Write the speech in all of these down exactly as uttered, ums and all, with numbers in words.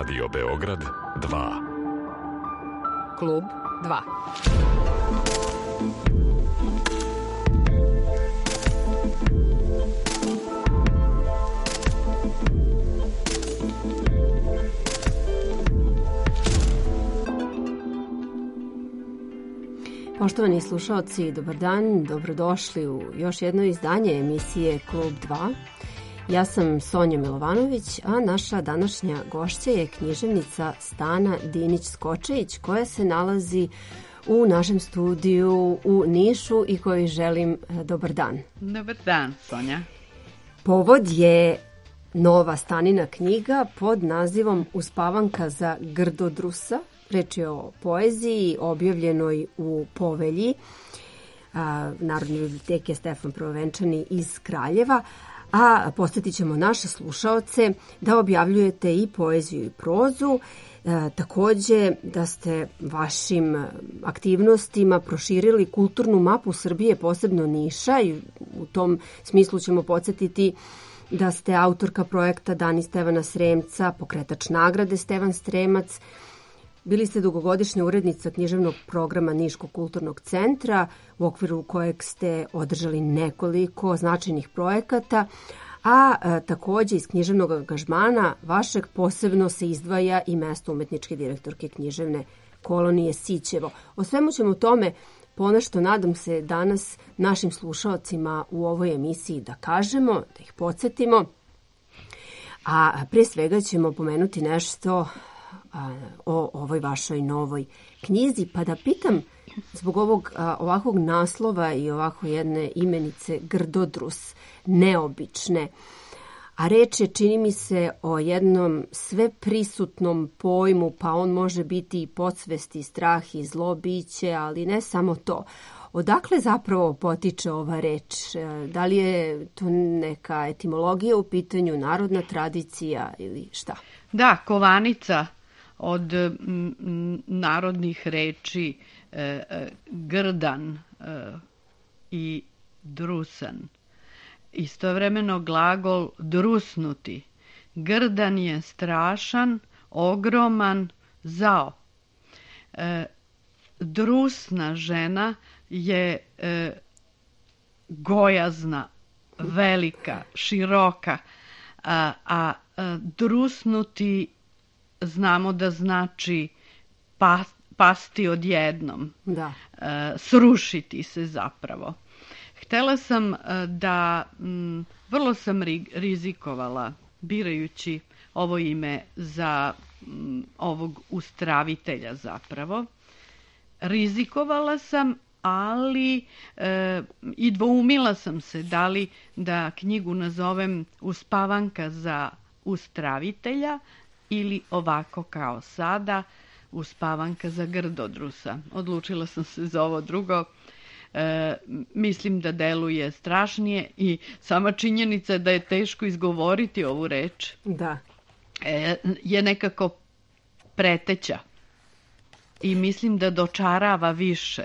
Radio Beograd dva. Klub dva. Poštovani slušaoci, dobar dan, dobrodošli u još jedno izdanje emisije Klub dva. Ja sam Sonja Milovanović, a naša današnja gošća je književnica Stana Dinić-Skočević, koja se nalazi u našem studiju u Nišu i kojoj želim dobar dan. Dobar dan, Sonja. Povod je nova Stanina knjiga pod nazivom Uspavanka za Grdodrusa. Reč je o poeziji objavljenoj u Povelji a, Narodne biblioteke Stefan Prvovenčani iz Kraljeva, a podsjetit ćemo naše slušaoce da objavljujete i poeziju i prozu, a, takođe da ste vašim aktivnostima proširili kulturnu mapu Srbije, posebno Niša, i u tom smislu ćemo podsjetiti da ste autorka projekta Dani Stevana Sremca, pokretač nagrade Stevan Sremac. Bili ste dugogodišnja urednica književnog programa Niškog kulturnog centra, u okviru kojeg ste održali nekoliko značajnih projekata, a, a takođe iz književnog angažmana vašeg posebno se izdvaja i mesto umetničke direktorke književne kolonije Sićevo. O svemu ćemo tome ponešto, nadam se, danas našim slušaocima u ovoj emisiji da kažemo, da ih podsjetimo, a pre svega ćemo pomenuti nešto o ovoj vašoj novoj knjizi, pa da pitam zbog ovog ovakvog naslova i ovako jedne imenice Grdodrus, neobične, a reč je, čini mi se, o jednom sveprisutnom pojmu, pa on može biti i podsvesti, strah i zlo biće, ali ne samo to. Odakle zapravo potiče ova reč? Da li je to neka etimologija u pitanju, narodna tradicija ili šta? Da, kovanica od m, narodnih reči e, e, grdan e, i drusan. Istovremeno glagol drusnuti. Grdan je strašan, ogroman, zao. E, drusna žena je e, gojazna, velika, široka, a, a, a drusnuti znamo da znači pa, pasti odjednom, da. E, srušiti se zapravo. Htela sam da, m, vrlo sam ri, rizikovala birajući ovo ime za m, ovog ustravitelja zapravo. Rizikovala sam, ali e, i dvoumila sam se da li da knjigu nazovem Uspavanka za ustravitelja ili ovako kao sada, Uspavanka za Grdodrusa. Odlučila sam se za ovo drugo. E, mislim da deluje strašnije i sama činjenica da je teško izgovoriti ovu reč da. E, je nekako preteća i mislim da dočarava više.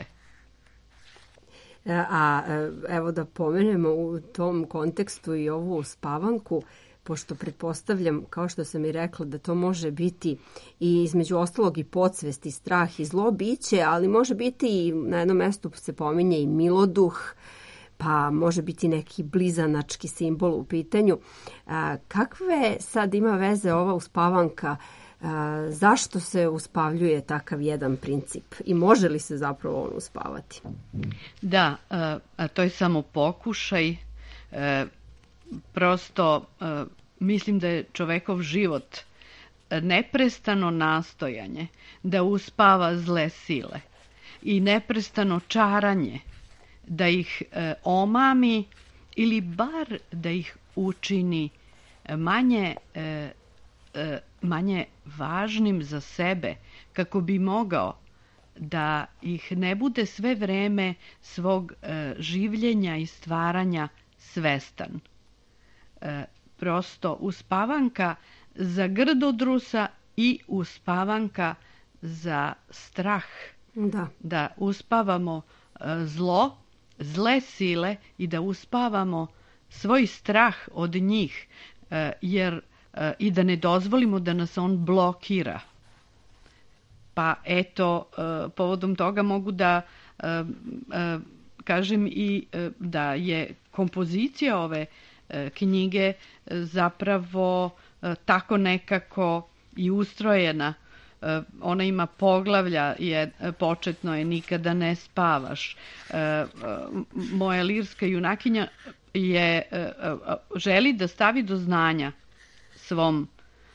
A evo da pomenemo u tom kontekstu i ovu Uspavanku, pošto pretpostavljam, kao što sam i rekla, da to može biti i između ostalog i podsvesti, strah i zlo biće, ali može biti i na jednom mestu se pominje i miloduh, pa može biti neki blizanački simbol u pitanju. A, kakve sad ima veze ova Uspavanka? A, zašto se uspavljuje takav jedan princip i može li se zapravo on uspavati? Da, a to je samo pokušaj. E, prosto e, mislim da je čovekov život neprestano nastojanje da uspava zle sile i neprestano čaranje da ih e, omami ili bar da ih učini manje e, e, manje važnim za sebe, kako bi mogao da ih ne bude sve vreme svog e, življenja i stvaranja svestan. E, prosto Uspavanka za Grdodrusa i Uspavanka za strah. Da. Da uspavamo e, zlo, zle sile i da uspavamo svoj strah od njih, e, jer i da ne dozvolimo da nas on blokira. Pa eto, povodom toga mogu da kažem i da je kompozicija ove knjige zapravo tako nekako i ustrojena. Ona ima poglavlja, je, početno je Nikada ne spavaš. Moja lirska junakinja je, želi da stavi do znanja svom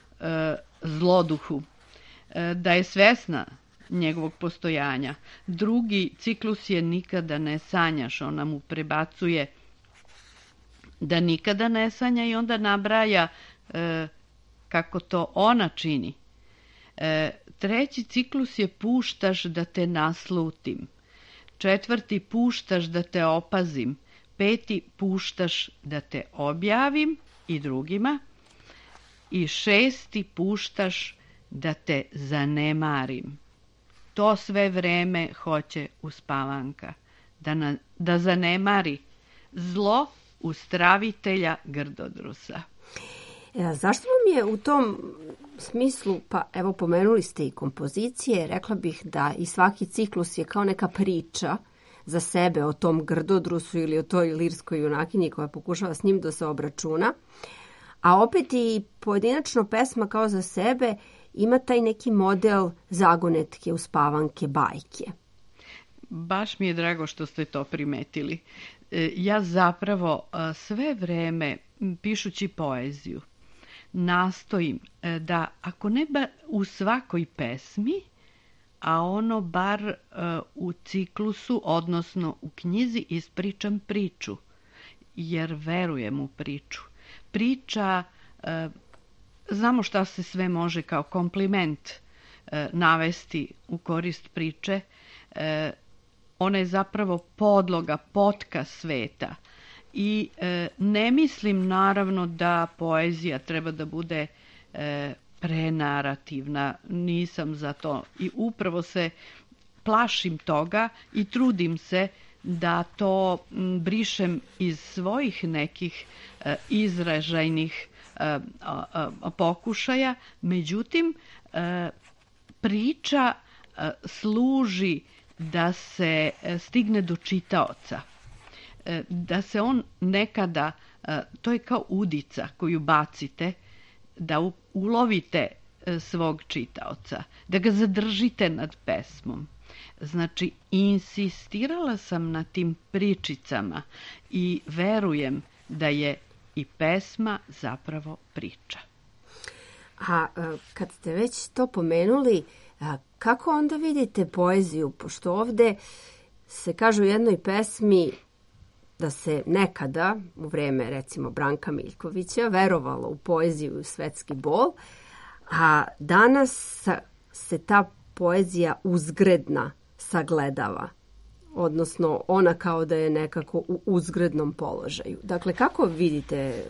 zloduhu da je svesna njegovog postojanja. Drugi ciklus je Nikada ne sanjaš. Ona mu prebacuje da nikada ne sanja i onda nabraja e, kako to ona čini. E, treći ciklus je Puštaš da te naslutim. Četvrti Puštaš da te opazim. Peti Puštaš da te objavim i drugima. I šesti Puštaš da te zanemarim. To sve vreme hoće uspavanka. Da, na, da zanemari zlo ustravitelja Grdodrusa. E, zašto vam je u tom smislu, pa evo pomenuli ste i kompozicije, rekla bih da i svaki ciklus je kao neka priča za sebe o tom Grdodrusu ili o toj lirskoj junakinji koja pokušava s njim da se obračuna, a opet i pojedinačno pesma kao za sebe ima taj neki model zagonetke, uspavanke, bajke. Baš mi je drago što ste to primetili. Ja zapravo sve vreme, pišući poeziju, nastojim da, ako ne ba u svakoj pesmi, a ono bar u ciklusu, odnosno u knjizi, ispričam priču, jer verujem u priču. Priča, znamo šta se sve može kao kompliment navesti u korist priče. Ona je zapravo podloga, potka sveta. I e, ne mislim naravno da poezija treba da bude e, prenarativna. Nisam za to. I upravo se plašim toga i trudim se da to m, brišem iz svojih nekih e, izražajnih e, a, a, pokušaja. Međutim, e, priča e, služi da se stigne do čitaoca, da se on nekada, to je kao udica koju bacite, da ulovite svog čitaoca, da ga zadržite nad pesmom. Znači, insistirala sam na tim pričicama i verujem da je i pesma zapravo priča. A kad ste već to pomenuli, kako onda vidite poeziju? Pošto ovde se kaže u jednoj pesmi da se nekada, u vreme recimo Branka Miljkovića, verovalo u poeziju i u svetski bol, a danas se ta poezija uzgredna sagledava. Odnosno, ona kao da je nekako u uzgrednom položaju. Dakle, kako vidite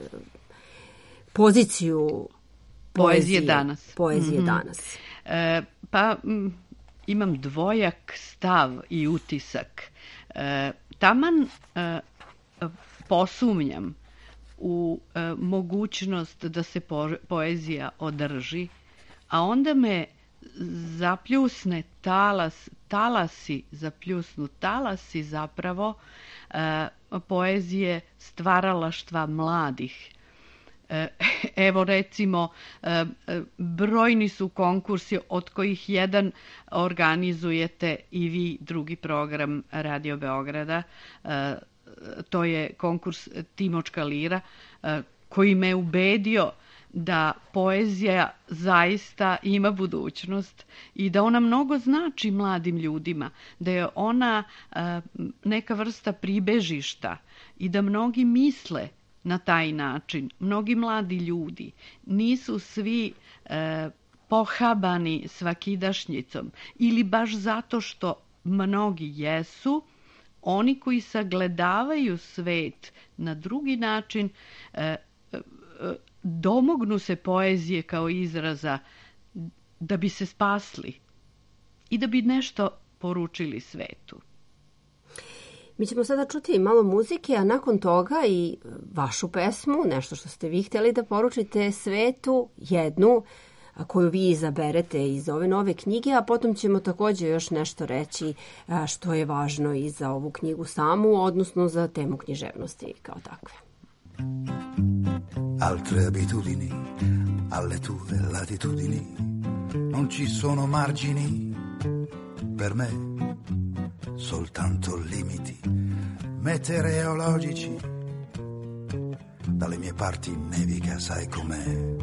poziciju poezije, poezije danas? Poezije mm-hmm. danas. E, pa m, imam dvojak stav i utisak. E, taman e, posumnjam u e, mogućnost da se po, poezija održi, a onda me zapljusne talas, talasi, zapljusnu talasi zapravo e, poezije stvaralaštva mladih. Evo recimo, brojni su konkursi od kojih jedan organizujete i vi, drugi program Radio Beograda. To je konkurs Timočka lira koji me ubedio da poezija zaista ima budućnost i da ona mnogo znači mladim ljudima, da je ona neka vrsta pribežišta i da mnogi misle na taj način. Mnogi mladi ljudi nisu svi e, pohabani svakidašnjicom ili baš zato što mnogi jesu, oni koji sagledavaju svet na drugi način, e, e, domognu se poezije kao izraza da bi se spasli i da bi nešto poručili svetu. Mi ćemo sada čuti malo muzike, a nakon toga i vašu pesmu, nešto što ste vi htjeli da poručite svetu, jednu koju vi izaberete iz ove nove knjige, a potom ćemo također još nešto reći što je važno i za ovu knjigu samu, odnosno za temu književnosti kao takve. Altre abitudini, alle tue latitudini, non ci sono margini per me, soltanto limiti meteorologici. Dalle mie parti nevica, sai com'è.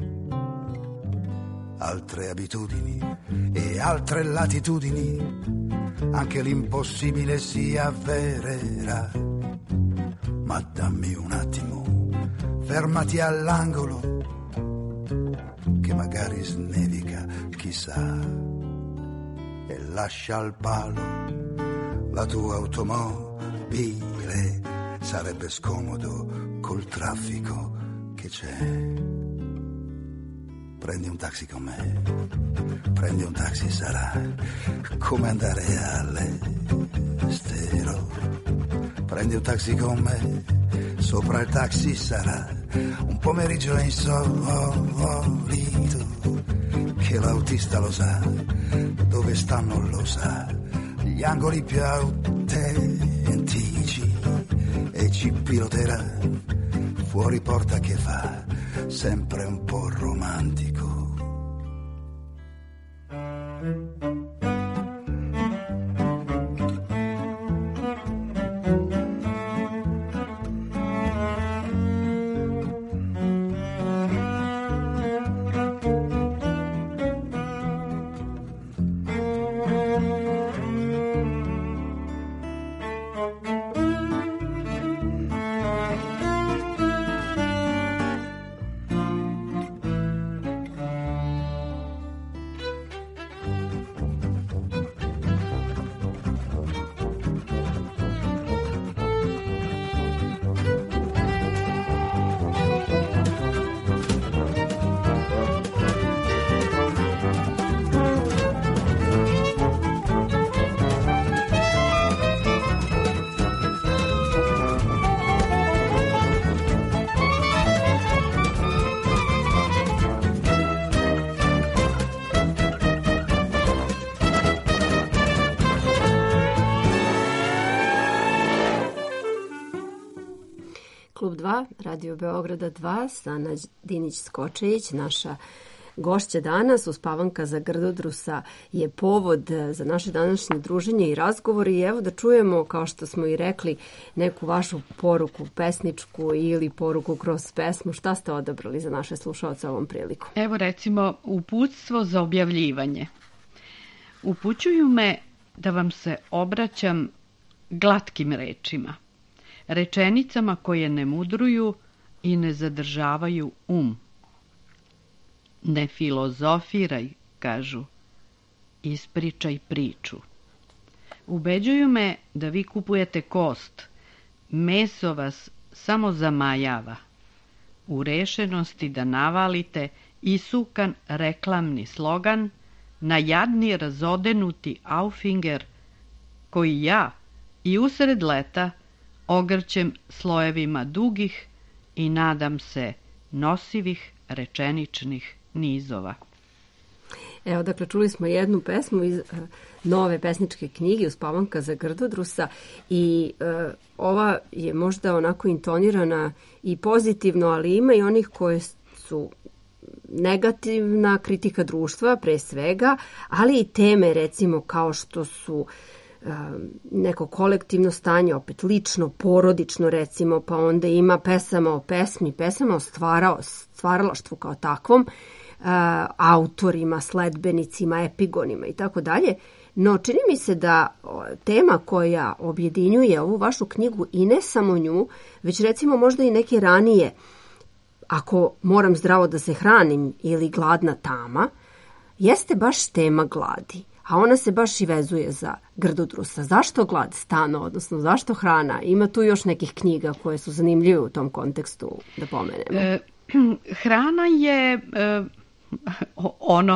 Altre abitudini e altre latitudini, anche l'impossibile si avvererà. Ma dammi un attimo, fermati all'angolo, che magari snevica, chissà, e lascia al palo la tua automobile. Sarebbe scomodo col traffico che c'è. Prendi un taxi con me, prendi un taxi, sarà come andare all'estero. Prendi un taxi con me, sopra il taxi sarà un pomeriggio insolito, che l'autista lo sa, dove stanno lo sa, gli angoli più autentici, e ci piloterà fuori porta che fa sempre un po' romantico. Klub dva, Radio Beograda dva, Sana Dinić-Skočejić, naša gošća danas. Uspavanka za Grdodrusa je povod za naše današnje druženje i razgovor i evo da čujemo, kao što smo i rekli, neku vašu poruku pesničku ili poruku kroz pesmu. Šta ste odabrali za naše slušaoce ovom priliku? Evo recimo uputstvo za objavljivanje. Upućuju me da vam se obraćam glatkim rečima, rečenicama koje ne mudruju i ne zadržavaju um. Ne filozofiraj, kažu, ispričaj priču. Ubeđuju me da vi kupujete kost, meso vas samo zamajava. U rešenosti da navalite isukan reklamni slogan na jadni razodenuti Auffinger, koji ja i usred leta ogrćem slojevima dugih i nadam se nosivih rečeničnih nizova. Evo, dakle, čuli smo jednu pesmu iz uh, nove pesničke knjige Uspavanka za Grdodrusa i uh, ova je možda onako intonirana i pozitivno, ali ima i onih koje su negativna kritika društva pre svega, ali i teme recimo kao što su neko kolektivno stanje, opet lično, porodično recimo, pa onda ima pesama o pesmi, pesama o stvarao, stvaralaštvu kao takvom, autorima, sledbenicima, epigonima i tako dalje. No čini mi se da tema koja objedinjuje ovu vašu knjigu i ne samo nju, već recimo možda i neke ranije, ako moram zdravo da se hranim ili gladna tama, jeste baš tema gladi. A ona se baš i vezuje za Grdodrusa. Zašto glad stano, odnosno zašto hrana? Ima tu još nekih knjiga koje su zanimljive u tom kontekstu, da pomenemo. E, hrana je e, ono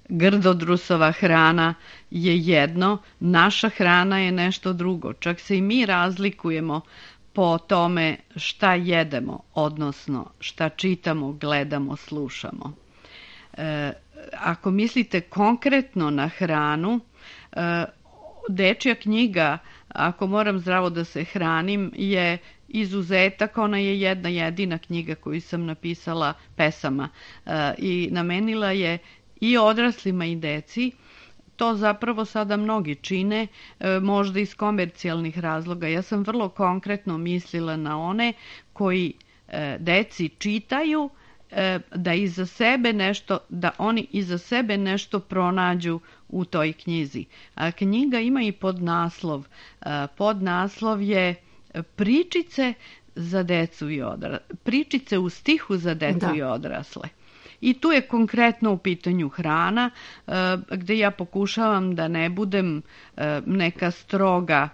Grdodrusova hrana je jedno, naša hrana je nešto drugo. Čak se i mi razlikujemo po tome šta jedemo, odnosno šta čitamo, gledamo, slušamo. E, ako mislite konkretno na hranu, e, dečja knjiga Ako moram zdravo da se hranim je izuzetak. Ona je jedna jedina knjiga koju sam napisala pesama e, i namenila je i odraslima i deci. To zapravo sada mnogi čine, e, možda iz komercijalnih razloga. Ja sam vrlo konkretno mislila na one koji e, deci čitaju, e, da iza sebe nešto, da oni iza sebe nešto pronađu u toj knjizi. A knjiga ima i podnaslov. E, podnaslov je pričice za decu i odrasle. Pričice u stihu za decu da. I odrasle. I tu je konkretno u pitanju hrana, gde ja pokušavam da ne budem neka stroga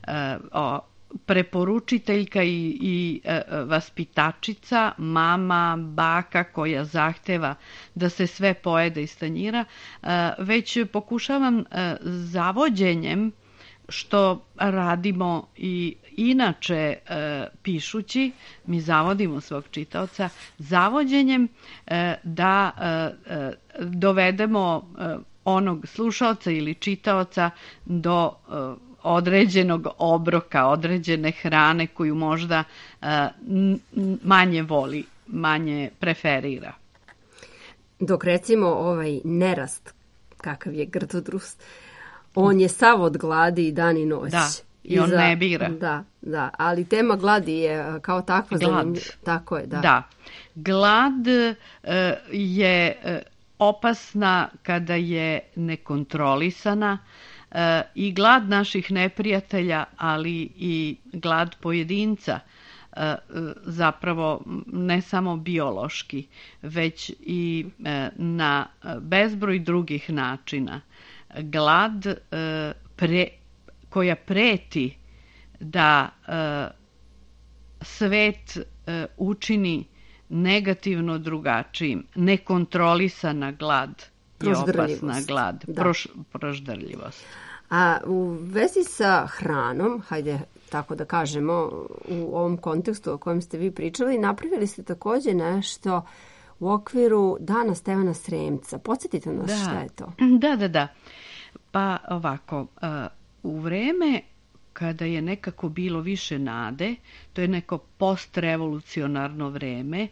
preporučiteljka i, i vaspitačica, mama, baka koja zahteva da se sve pojede iz tanjira, već pokušavam zavođenjem, što radimo i inače e, pišući, mi zavodimo svog čitaoca, zavođenjem e, da e, e, dovedemo e, onog slušaoca ili čitaoca do e, određenog obroka, određene hrane koju možda e, manje voli, manje preferira. Dok recimo ovaj nerast, kakav je Grdodrus, on je sav od gladi i dan i noć. Da, i on I za, ne bira. Da, da, ali tema gladi je kao takva zanimljiva. Tako je, da. Da, glad e, je e, opasna kada je nekontrolisana e, i glad naših neprijatelja, ali i glad pojedinca, e, zapravo ne samo biološki, već i e, na bezbroj drugih načina. Glad e, pre, koja preti da e, svet e, učini negativno drugačijim. Nekontrolisana glad je opasna glad. Da. Proš, proždrljivost. A u vezi sa hranom, hajde tako da kažemo, u ovom kontekstu o kojem ste vi pričali, napravili ste također nešto u okviru Dana Stevana Sremca. Podsjetite nas da. Šta je to? Da, da, da. Pa ovako, u vreme kada je nekako bilo više nade, to je neko postrevolucionarno vreme,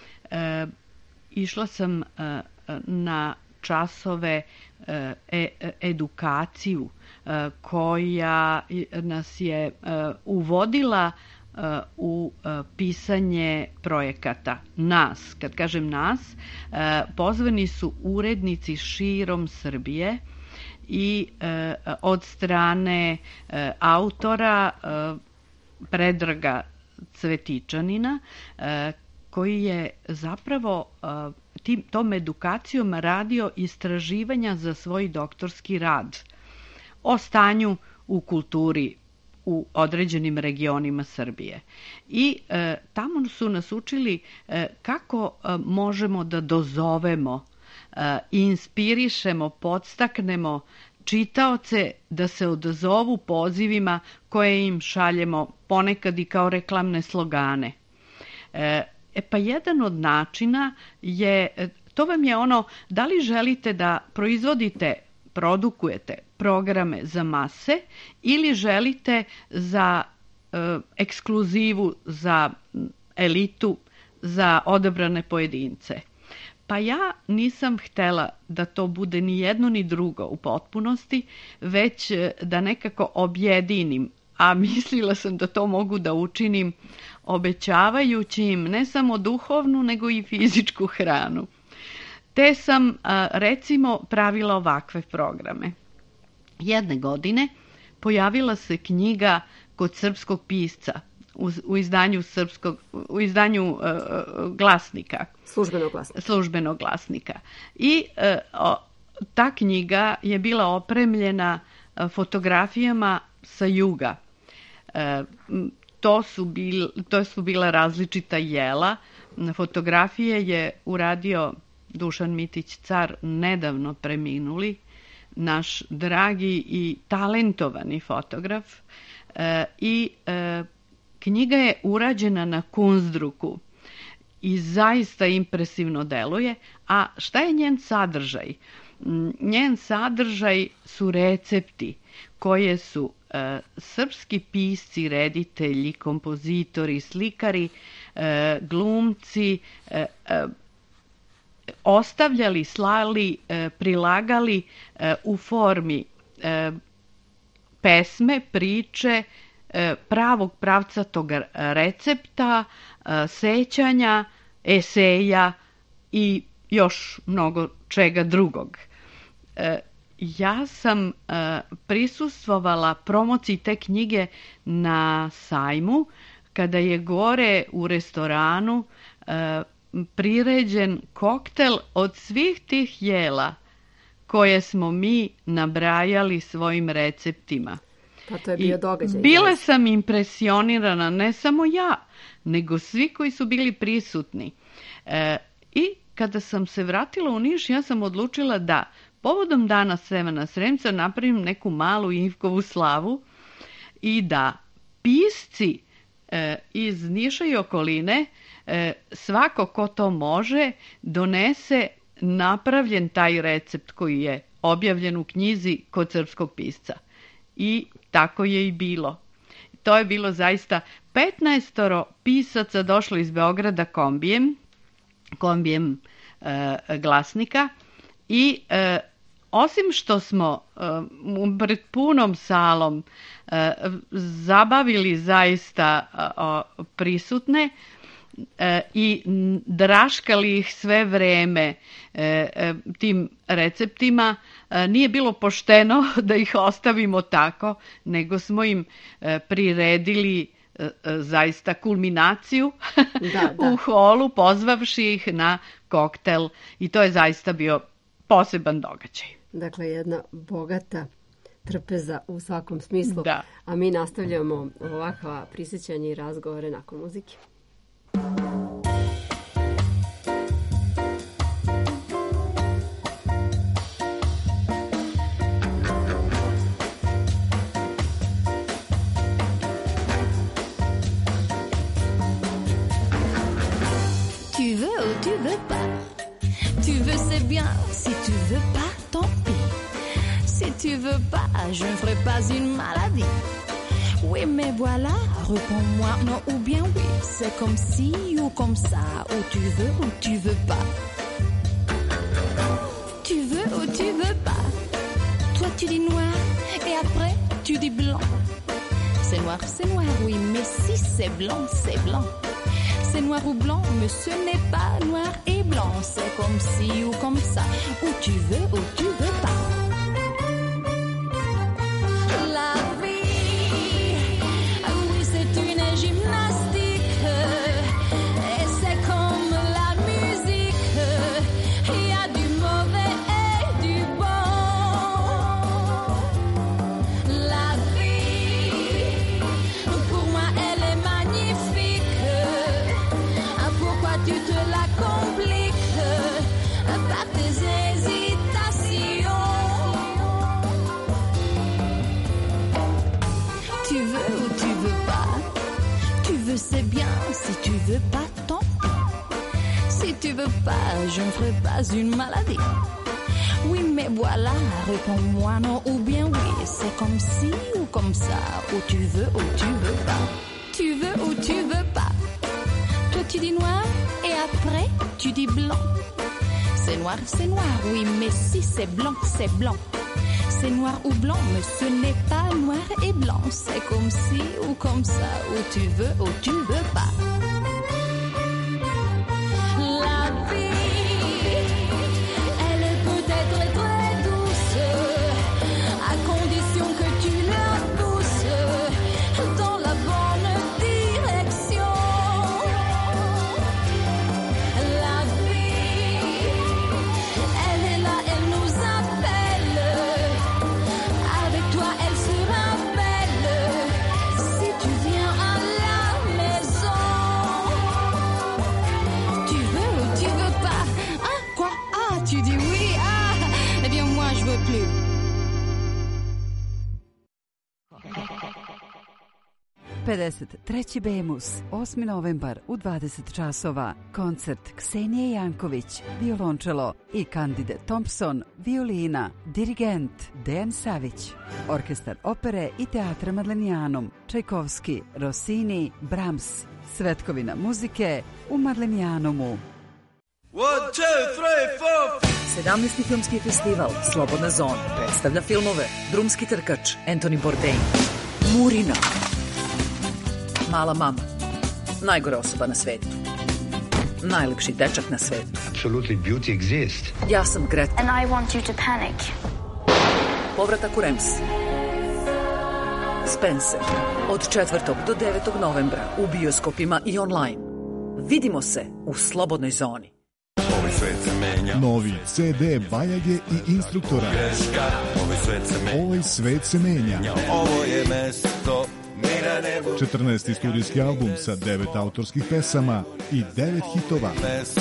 išla sam na časove e, edukaciju koja nas je uvodila u pisanje projekata. Nas, kad kažem nas, pozvani su urednici širom Srbije i e, od strane e, autora e, Predraga Cvetičanina, e, koji je zapravo e, tim, tom edukacijom radio istraživanja za svoj doktorski rad o stanju u kulturi u određenim regionima Srbije. I e, tamo su nas učili e, kako e, možemo da dozovemo, e, inspirišemo, podstaknemo čitaoce da se odazovu pozivima koje im šaljemo ponekad i kao reklamne slogane. E, e pa jedan od načina je, to vam je ono, da li želite da proizvodite, produkujete programe za mase ili želite za e, ekskluzivu, za elitu, za odabrane pojedince. Pa ja nisam htela da to bude ni jedno ni drugo u potpunosti, već da nekako objedinim, a mislila sam da to mogu da učinim obećavajući im ne samo duhovnu, nego i fizičku hranu. Te sam, recimo, pravila ovakve programe. Jedne godine pojavila se knjiga kod srpskog pisca u, u izdanju srpskog, u izdanju uh, glasnika. Službenog glasnika. Službenog glasnika. I uh, o, ta knjiga je bila opremljena uh, fotografijama sa juga. Uh, to, su bil, to su bila različita jela. Fotografije je uradio Dušan Mitić car nedavno preminuli, naš dragi i talentovani fotograf, e, i e, knjiga je urađena na Kunstdrucku i zaista impresivno deluje. A šta je njen sadržaj? Njen sadržaj su recepti koje su e, srpski pisci, reditelji, kompozitori, slikari, e, glumci e, e, ostavljali, slali, e, prilagali e, u formi e, pesme, priče, e, pravog pravcatog recepta, e, sećanja, eseja i još mnogo čega drugog. E, ja sam e, prisustvovala promociji te knjige na sajmu, kada je gore u restoranu e, priređen koktel od svih tih jela koje smo mi nabrajali svojim receptima. Pa to je bio događaj. Bila sam impresionirana, ne samo ja, nego svi koji su bili prisutni. E, I kada sam se vratila u Niš, ja sam odlučila da povodom Dana Stevana Sremca napravim neku malu Ivkovu slavu i da pisci e, iz Niša i okoline, e, svako ko to može, donese napravljen taj recept koji je objavljen u knjizi kod srpskog pisca. I tako je i bilo. To je bilo zaista petnaestoro pisaca došlo iz Beograda kombijem, kombijem e, glasnika i e, osim što smo e, pred punom salom e, zabavili zaista e, prisutne e, i draškali ih sve vreme e, e, tim receptima, e, nije bilo pošteno da ih ostavimo tako, nego smo im e, priredili zaista kulminaciju da, da. u holu, pozvavši ih na koktel i to je zaista bio poseban događaj. Dakle, jedna bogata trpeza u svakom smislu. Da. A mi nastavljamo ovakva prisjećanja i razgovore nakon muzike. Tu veux ou tu veux pas. Tu veux, c'est bien. Si tu veux pas, tant pis. Si tu veux pas, je ne ferai pas une maladie. Oui, mais voilà, réponds-moi non ou bien oui. C'est comme si ou comme ça. Ou tu veux ou tu veux pas. Tu veux ou tu veux pas. Toi, tu dis noir et après, tu dis blanc. C'est noir, c'est noir, oui, mais si c'est blanc, c'est blanc. C'est noir ou blanc, mais ce n'est pas noir et blanc. C'est comme ci ou comme ça, ou tu veux ou tu veux pas. La vie, oui, c'est une gymnastique. Et c'est comme la musique. Il y a du mauvais et du bon. La vie, pour moi, elle est magnifique. Pourquoi tu te la compliques par tes hésitations? Tu veux ou tu veux pas? Tu veux, c'est bien. Si tu veux pas, tant pis. Si tu veux pas, je ne ferai pas une maladie. Oui, mais voilà, réponds-moi non ou bien oui. C'est comme ci ou comme ça. Ou tu veux ou tu veux pas. Tu veux ou tu veux pas. Toi tu dis noir et après tu dis blanc. C'est noir, c'est noir, oui, mais si c'est blanc, c'est blanc. C'est noir ou blanc, mais ce n'est pas noir et blanc. C'est comme ci ou comme ça, ou tu veux ou tu veux pas. La vie, elle est peut-être très douce, à condition que tu la pousses dans la bonne direction. La vie, elle est là, elle nous appelle. Avec toi, elle sera belle. Si tu viens à la maison. pedeset treći Bemus, osmi novembar u dvadeset časova. Koncert Ksenije Janković, violončelo i Candide Thompson, violina, dirigent Dejan Savić. Orkestar opere i teatra Madlenijanum, Čajkovski, Rossini, Brahms. Svetkovina muzike u Madlenijanumu. One, two, three, four. sedamnaesti filmski festival Slobodna zona predstavlja filmove Drumski trkač Anthony Bourdain, Murina, Mala mama, najgore osoba na svetu, najlepši dečak na svetu. Absolutely beauty exists. Ja sam Greta. And I want you to panic. Povratak u Rems. Spencer. Od četvrtog do devetog novembra u bioskopima i online. Vidimo se u Slobodnoj zoni. Novi ce de Bajage i Instruktora. Ovaj svet se menja. Ovo je mesto. četrnaesti studijski album sa devet autorskih pesama i devet hitova.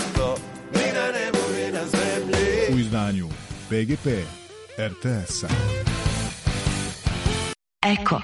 U izdanju pe ge pe er te es-a. Eko.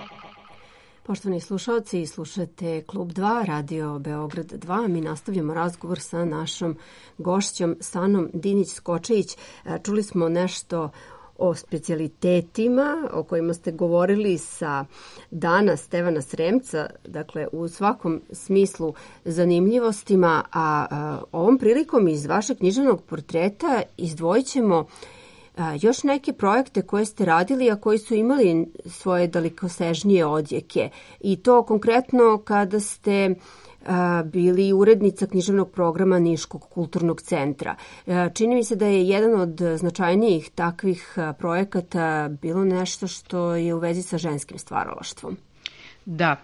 Poštovani slušalci, slušate Klub dva, Radio Beograd dva. Mi nastavljamo razgovor sa našom gošćom Sanom Dinić-Skočević. Čuli smo nešto o specijalitetima o kojima ste govorili sa dana Stevana Sremca, dakle u svakom smislu zanimljivostima, a, a ovom prilikom iz vašeg književnog portreta izdvojit ćemo a, još neke projekte koje ste radili, a koji su imali svoje dalekosežnije odjeke, i to konkretno kada ste bili urednica književnog programa Niškog kulturnog centra. Čini mi se da je jedan od značajnijih takvih projekata bilo nešto što je u vezi sa ženskim stvaralaštvom. Da,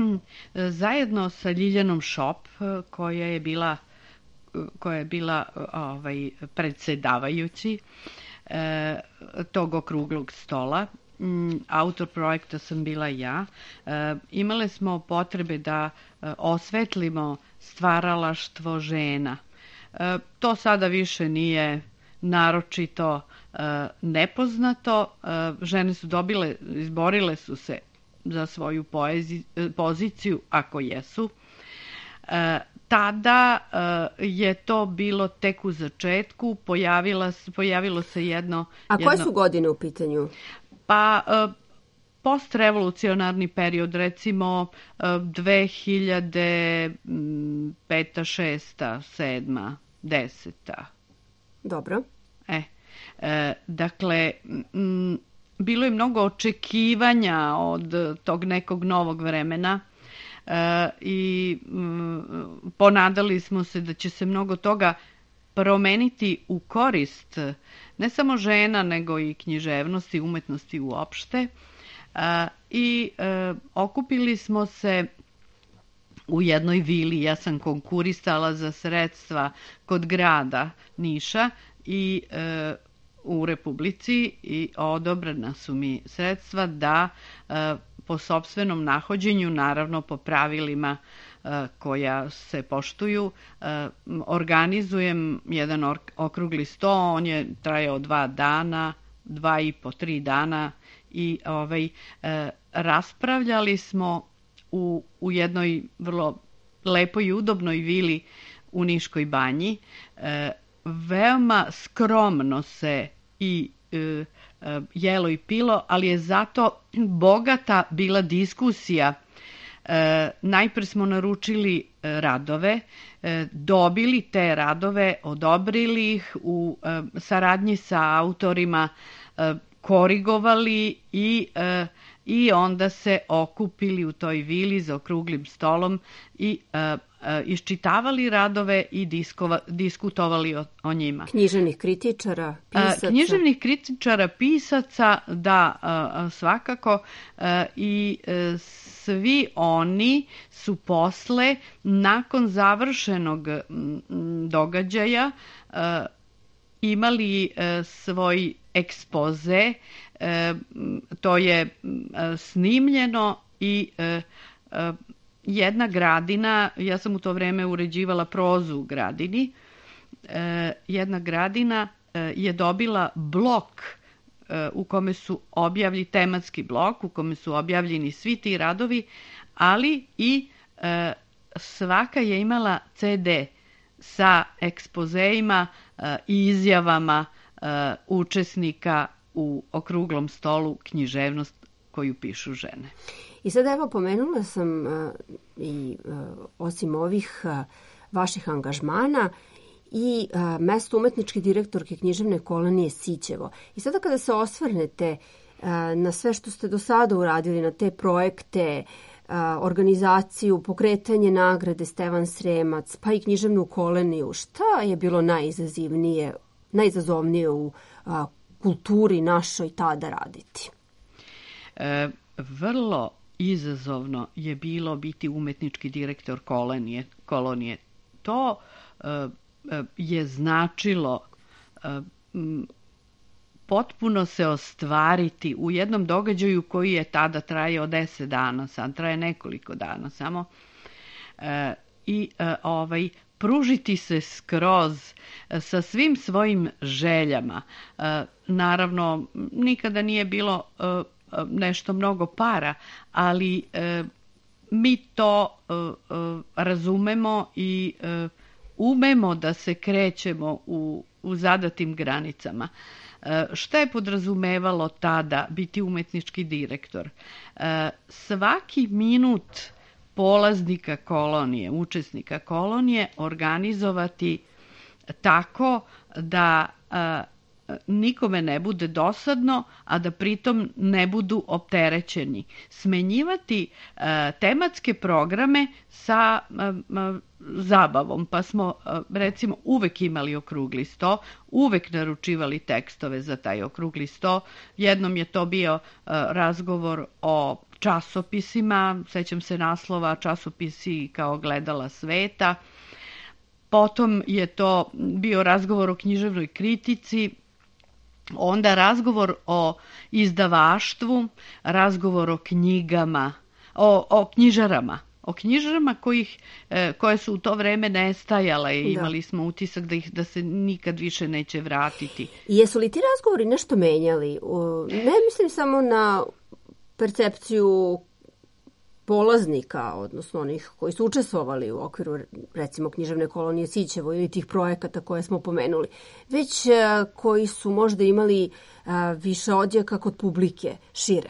zajedno sa Ljiljanom Šop, koja je bila, koja je bila ovaj, predsedavajući e, tog okruglog stola, autor projekta sam bila ja. E, imale smo potrebe da e, osvetlimo stvaralaštvo žena. E, to sada više nije naročito e, nepoznato. E, žene su dobile, izborile su se za svoju poezi, poziciju, ako jesu. E, tada e, je to bilo tek u začetku, pojavila, pojavilo se jedno... A koje jedno... su godine u pitanju? Pa, postrevolucionarni period, recimo dve hiljade peta, šesta, sedma, deseta. Dobro. E, e, dakle, m, bilo je mnogo očekivanja od tog nekog novog vremena e, i m, ponadali smo se da će se mnogo toga promeniti u korist ne samo žena, nego i književnosti, umetnosti uopšte. A, I e, okupili smo se u jednoj vili. Ja sam konkurisala za sredstva kod grada Niša i e, u Republici i odobrena su mi sredstva da e, po sopstvenom nahođenju, naravno po pravilima koja se poštuju, organizujem jedan okrugli sto. On je trajao dva dana, dva i po, tri dana i ovaj, raspravljali smo u, u jednoj vrlo lepoj i udobnoj vili u Niškoj banji. Veoma skromno se i jelo i pilo, ali je zato bogata bila diskusija. E, najpre smo naručili radove, e, dobili te radove, odobrili ih, u e, saradnji sa autorima e, korigovali i, e, i onda se okupili u toj vili za okruglim stolom i e, e, iščitavali radove i diskova, diskutovali o, o njima. Književnih kritičara, pisaca? Književnih kritičara, pisaca, da, a, svakako, a, i a, svi oni su posle, nakon završenog m, događaja, a, imali a, svoj ekspoze. A, to je a, snimljeno i a, a, jedna Gradina, ja sam u to vreme uređivala prozu u Gradini, e, jedna Gradina e, je dobila blok e, u kome su objavljeni, tematski blok u kome su objavljeni svi ti radovi, ali i e, svaka je imala ce de sa ekspozeima e, i izjavama e, učesnika u okruglom stolu književnost koju pišu žene. I sada evo pomenula sam uh, i uh, osim ovih uh, vaših angažmana i uh, mesto umetničke direktorke književne kolonije Sićevo. I sada kada se osvrnete uh, na sve što ste do sada uradili, na te projekte, uh, organizaciju, pokretanje nagrade Stevan Sremac, pa i književnu koloniju, šta je bilo najizazivnije, najizazovnije u uh, kulturi našoj tada raditi? E, vrlo izazovno je bilo biti umetnički direktor kolonije. kolonije. To e, je značilo e, m, potpuno se ostvariti u jednom događaju koji je tada trajao deset dana, sad traje nekoliko dana samo, e, i e, ovaj, pružiti se skroz e, sa svim svojim željama. E, naravno, nikada nije bilo e, nešto mnogo para, ali e, mi to e, e, razumemo i e, umemo da se krećemo u, u zadatim granicama. E, šta je podrazumevalo tada biti umetnički direktor? E, svaki minut polaznika kolonije, učesnika kolonije organizovati tako da e, nikome ne bude dosadno, a da pritom ne budu opterećeni. Smenjivati e, tematske programe sa e, e, zabavom, pa smo e, recimo uvek imali okrugli sto, uvek naručivali tekstove za taj okrugli sto. Jednom je to bio e, razgovor o časopisima, sećam se naslova časopisi kao gledala sveta. Potom je to bio razgovor o književnoj kritici, onda razgovor o izdavaštvu, razgovor o knjigama, o, o knjižarama, o knjižarama kojih, e, koje su u to vreme nestajale i imali smo utisak da ih da se nikad više neće vratiti. I jesu li ti razgovori nešto menjali? Ne mislim samo na percepciju polaznika, odnosno onih koji su učestvovali u okviru recimo književne kolonije Sićevo ili tih projekata koje smo pomenuli, već koji su možda imali više odjeka kod publike, šire.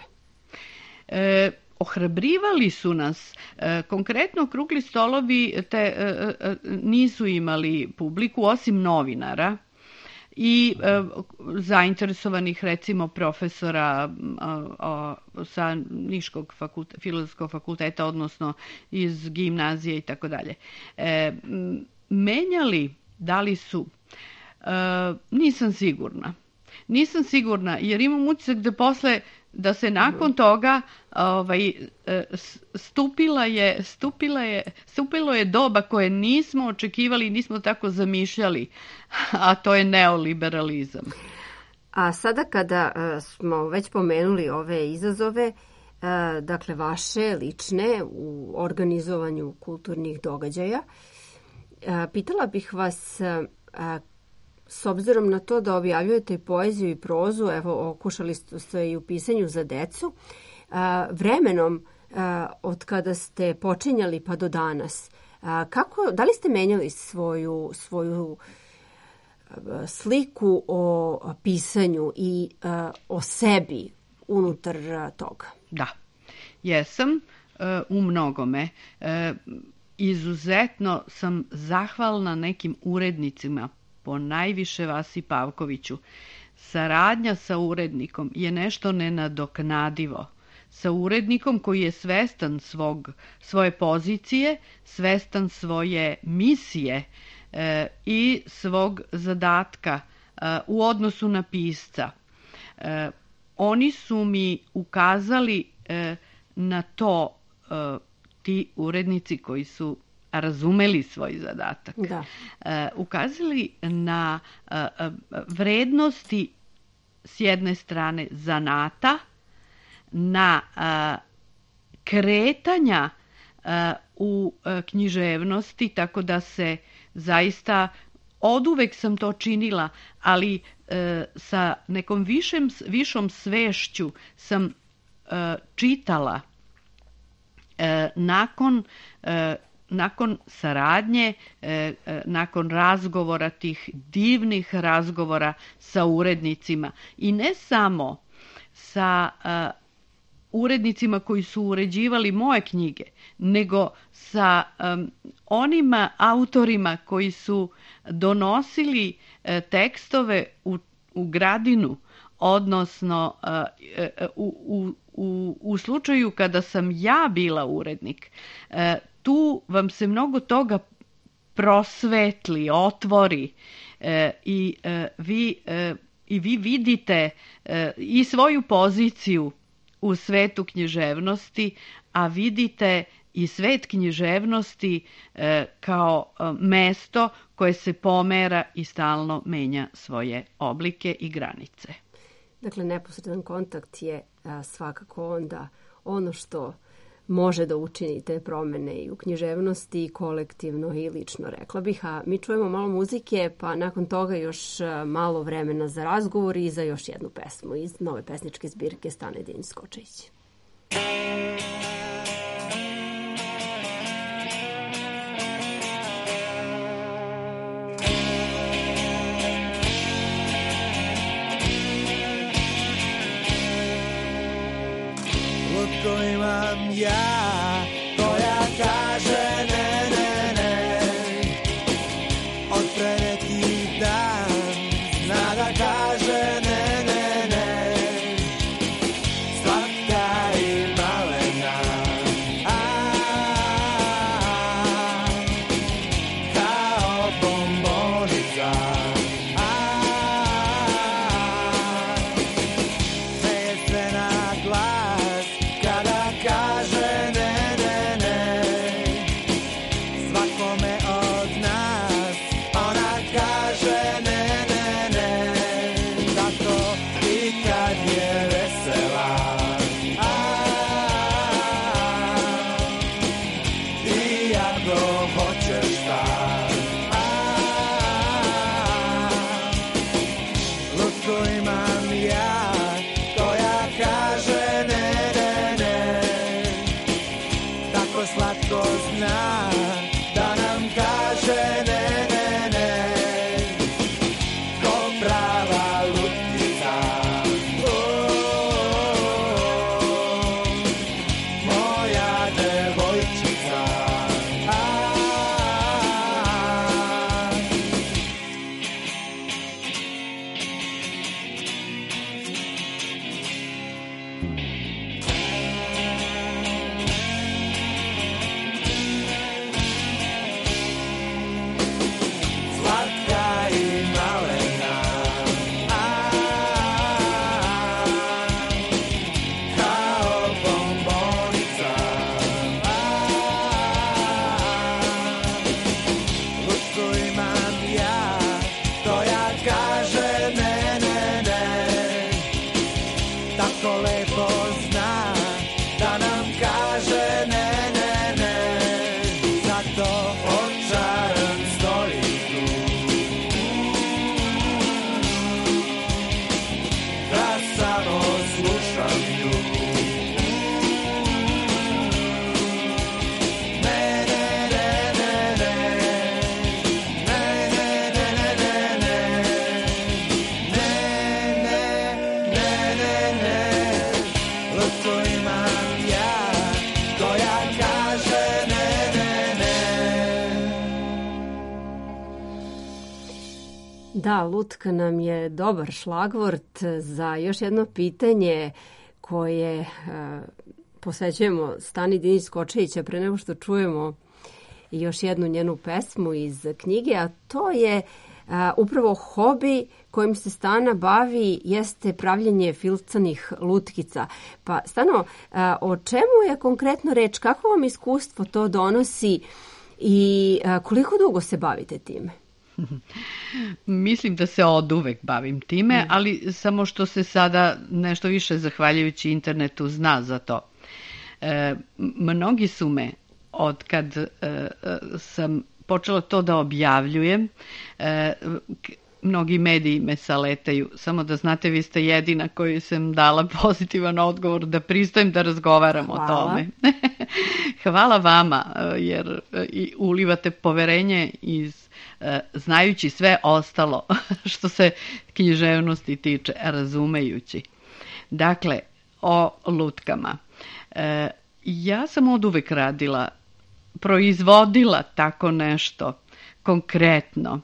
E, ohrabrivali su nas. E, konkretno okrugli stolovi te, e, e, nisu imali publiku osim novinara i e, zainteresovanih recimo profesora a, a, sa Niškog fakulteta, filozofskog fakulteta, odnosno iz gimnazije i tako dalje. E, menjali, da li su, e, nisam sigurna. Nisam sigurna, jer imam utisak da posle da se nakon toga ovaj, stupila je, stupila je, stupilo je doba koje nismo očekivali, nismo tako zamišljali, a to je neoliberalizam. A sada kada uh, smo već pomenuli ove izazove, uh, dakle vaše lične u organizovanju kulturnih događaja, uh, pitala bih vas uh, s obzirom na to da objavljujete poeziju i prozu, evo okušali ste i u pisanju za decu, vremenom od kada ste počinjali pa do danas, kako, da li ste menjali svoju, svoju sliku o pisanju i o sebi unutar toga? Da, jesam u mnogome. Izuzetno sam zahvalna nekim urednicima, po najviše Vasi Pavkoviću. Saradnja sa urednikom je nešto nenadoknadivo. Sa urednikom koji je svestan svog, svoje pozicije, svestan svoje misije e, i svog zadatka e, u odnosu na pisca. E, oni su mi ukazali e, na to, e, ti urednici koji su razumeli svoj zadatak. Da. Uh, ukazali na uh, vrednosti s jedne strane zanata, na uh, kretanja uh, u uh, književnosti, tako da se zaista oduvek sam to činila, ali uh, sa nekom višem, višom svešću sam uh, čitala e, nakon e, nakon saradnje, e, e, nakon razgovora, tih divnih razgovora sa urednicima i ne samo sa e, urednicima koji su uređivali moje knjige, nego sa um, onim autorima koji su donosili e, tekstove u, u Gradinu, odnosno e, u, u, u, u slučaju kada sam ja bila urednik, e, tu vam se mnogo toga prosvetli, otvori e, i, e, vi, e, i vi vidite e, i svoju poziciju u svetu književnosti, a vidite i svet književnosti e, kao e, mesto koje se pomera i stalno menja svoje oblike i granice. Dakle, neposredan kontakt je a, svakako onda ono što može da učini te promene i u književnosti, kolektivno i lično, rekla bih. A mi čujemo malo muzike, pa nakon toga još malo vremena za razgovor i za još jednu pesmu iz nove pesničke zbirke Stane Dinić Skočević. Lutko imam ja, koja kaže ne, ne, ne. Od pre neki dan zna da kaže ne, ne, ne. Slatka i malena, a, kao bombonica, a, smeje se na glas kada kaže ne, ne, ne. Svakome od nas ona kaže ne, ne, ne. Tako i kad je vesela, a, i ako hoćeš šta, a, lutku imam ja koja kaže ne, ne, ne. Tako slatko zna da nam kaže ne, ne, ne. Ko prava lutkica, o, moja devojčica, a, slatka i malena, a, kao bombonica, a, lutku imam ja koja kaže ne, ne, ne. Tako lepo zna da nam kaže ne, ne, ne. Zato očaran stoji tu, da samo slušam nju. Ne, ne, ne, ne, ne. Ne, ne, ne, ne, ne. Ne, ne, ne, ne, ne. Lutku imam ja koja kaže ne, ne, ne. Da, lutka nam je dobar šlagvort za još jedno pitanje koje e, posvećujemo Stani Dinić Skočevića pre nego što čujemo još jednu njenu pesmu iz knjige, a to je a, upravo hobi kojim se Stana bavi jeste pravljenje filcanih lutkica. Pa Stano, a, o čemu je konkretno reč, kako vam iskustvo to donosi i a, koliko dugo se bavite time? Mislim da se oduvek bavim time, ali samo što se sada nešto više zahvaljujući internetu zna za to. E, mnogi su me, od kad e, sam počela to da objavljujem, e, k- mnogi mediji me saletaju. Samo da znate, vi ste jedina koju sam dala pozitivan odgovor da pristajem da razgovaram Hvala. o tome. Hvala vama, jer i ulivate poverenje iz, znajući sve ostalo što se književnosti tiče, razumejući. Dakle, o lutkama. Ja sam od uvek radila, proizvodila tako nešto konkretno.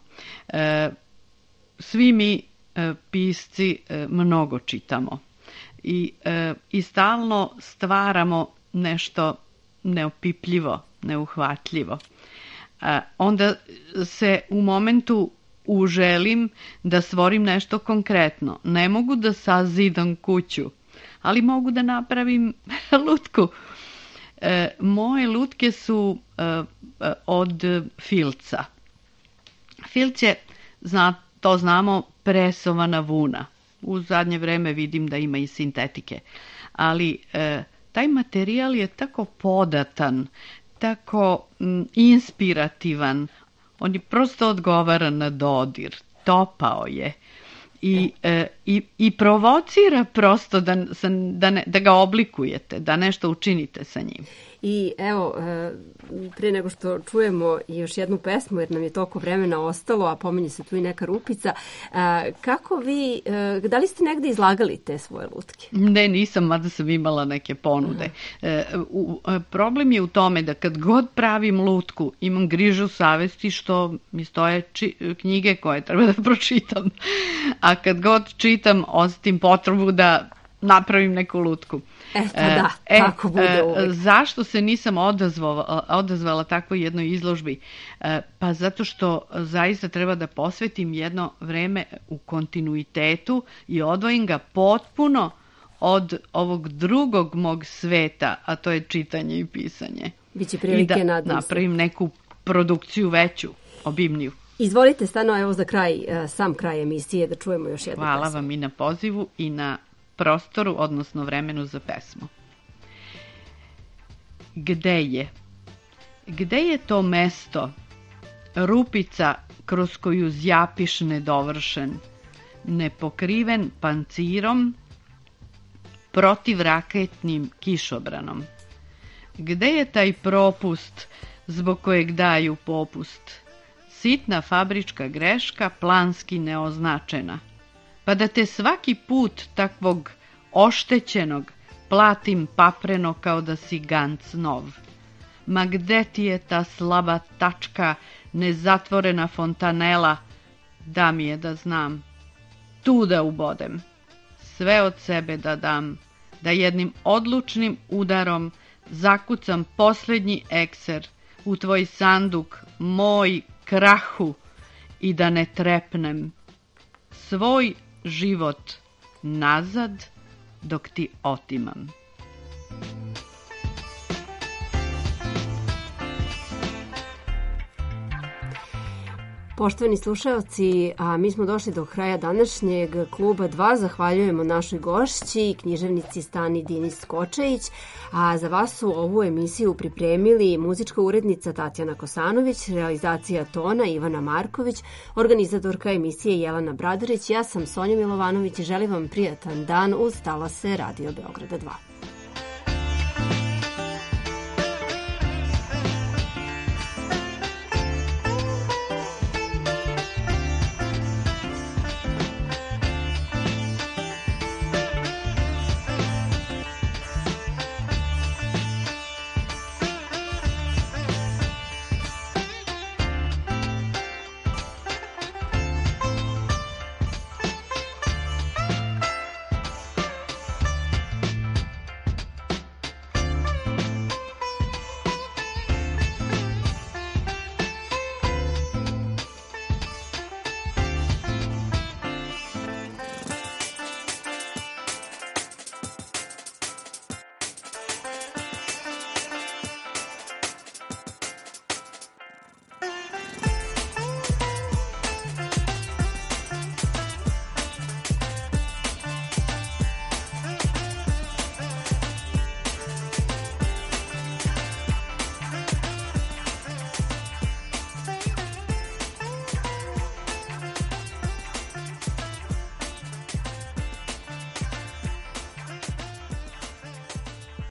Svi mi pisci mnogo čitamo i, i stalno stvaramo nešto neopipljivo, neuhvatljivo. Onda se u momentu uželim da stvorim nešto konkretno. Ne mogu da sazidam kuću, ali mogu da napravim lutku. Moje lutke su od filca. Filc je, zna, to znamo, presovana vuna. U zadnje vreme vidim da ima i sintetike. Ali e, taj materijal je tako podatan, tako m, inspirativan. On je prosto odgovara na dodir. Topao je. I, e, i, i provocira prosto da, da, ne, da ga oblikujete, da nešto učinite sa njim. I evo, prije nego što čujemo još jednu pesmu, jer nam je toliko vremena ostalo, a pominje se tu i neka rupica, kako vi, da li ste negde izlagali te svoje lutke? Ne, nisam, mada sam imala neke ponude. Problem je u tome da kad god pravim lutku, imam grižu savesti što mi stoje či, knjige koje treba da pročitam. A kad god čitam, osjetim potrebu da napravim neku lutku. Eto da, e, tako bude uvijek. Zašto se nisam odazvala, odazvala takvoj jednoj izložbi? E, pa zato što zaista treba da posvetim jedno vreme u kontinuitetu i odvojim ga potpuno od ovog drugog mog sveta, a to je čitanje i pisanje. Biće prilike, I da nadam napravim se. neku produkciju veću, obimniju. Izvolite, Stano, evo za kraj, sam kraj emisije, da čujemo još jednu Hvala pesmu. vam i na pozivu i na prostoru, odnosno vremenu za pesmu. Gde je? Gde je to mesto, rupica kroz koju zjapiš nedovršen, nepokriven pancirom, protivraketnim kišobranom? Gde je taj propust zbog kojeg daju popust? Sitna fabrička greška, planski neoznačena. Pa da te svaki put takvog oštećenog platim papreno kao da si ganc nov. Ma gde ti je ta slaba tačka, nezatvorena fontanela, da mi je da znam, tu da ubodem, sve od sebe da dam, da jednim odlučnim udarom zakucam posljednji ekser u tvoj sanduk, moj krahu, i da ne trepnem svoj život nazad dok ti otimam. Poštovani slušalci, a mi smo došli do kraja današnjeg kluba dva. Zahvaljujemo našoj gošći, književnici Stani Dinis Kočejić, a za vas su ovu emisiju pripremili muzička urednica Tatjana Kosanović, realizacija tona Ivana Marković, organizatorka emisije Jelena Bradarić. Ja sam Sonja Milovanović i želim vam prijatan dan uz talase Radio Beograda dva.